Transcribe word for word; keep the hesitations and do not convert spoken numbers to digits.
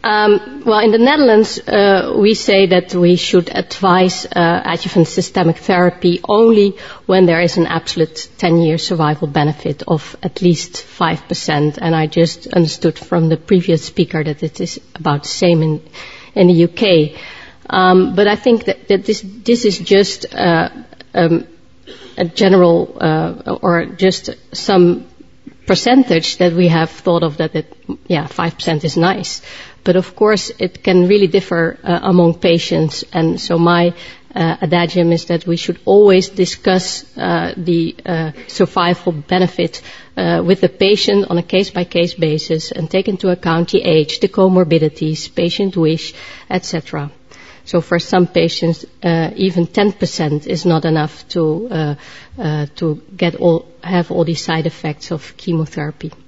Um, well, in the Netherlands, uh, we say that we should advise uh, adjuvant systemic therapy only when there is an absolute ten-year survival benefit of at least five percent. And I just understood from the previous speaker that it is about the same in, in the U K. Um, but I think that, that this, this is just uh, um, a general uh, or just some percentage that we have thought of that, it, yeah, five percent is nice. But of course, it can really differ uh, among patients. And so my uh, adagium is that we should always discuss uh, the uh, survival benefit uh, with the patient on a case-by-case basis and take into account the age, the comorbidities, patient wish, et cetera. So for some patients, uh, even ten percent is not enough to uh, uh, to get all have all these side effects of chemotherapy.